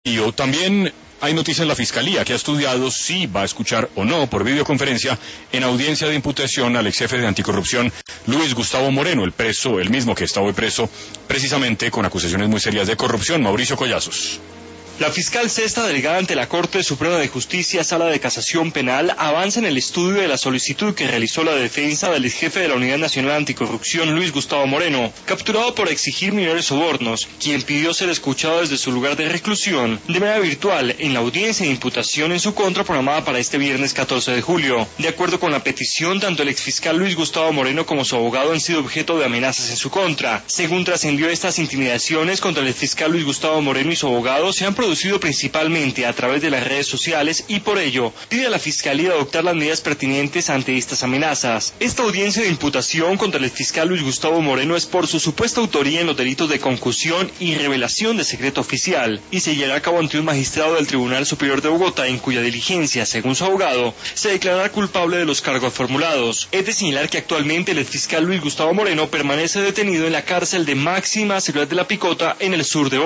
Y también hay noticias en la Fiscalía que ha estudiado si va a escuchar o no por videoconferencia en audiencia de imputación al ex jefe de anticorrupción Luis Gustavo Moreno, el mismo que está hoy preso precisamente con acusaciones muy serias de corrupción. Mauricio Collazos. La fiscal sexta delegada ante la Corte Suprema de Justicia, Sala de Casación Penal, avanza en el estudio de la solicitud que realizó la defensa del exjefe de la Unidad Nacional Anticorrupción, Luis Gustavo Moreno, capturado por exigir millonarios sobornos, quien pidió ser escuchado desde su lugar de reclusión de manera virtual en la audiencia de imputación en su contra programada para este viernes 14 de julio. De acuerdo con la petición, tanto el exfiscal Luis Gustavo Moreno como su abogado han sido objeto de amenazas en su contra. Según trascendió, estas intimidaciones contra el exfiscal Luis Gustavo Moreno y su abogado se han producido principalmente a través de las redes sociales y por ello pide a la Fiscalía adoptar las medidas pertinentes ante estas amenazas. Esta audiencia de imputación contra el fiscal Luis Gustavo Moreno es por su supuesta autoría en los delitos de concusión y revelación de secreto oficial y se llevará a cabo ante un magistrado del Tribunal Superior de Bogotá, en cuya diligencia, según su abogado, se declarará culpable de los cargos formulados. Es de señalar que actualmente el fiscal Luis Gustavo Moreno permanece detenido en la cárcel de máxima seguridad de La Picota en el sur de Bogotá.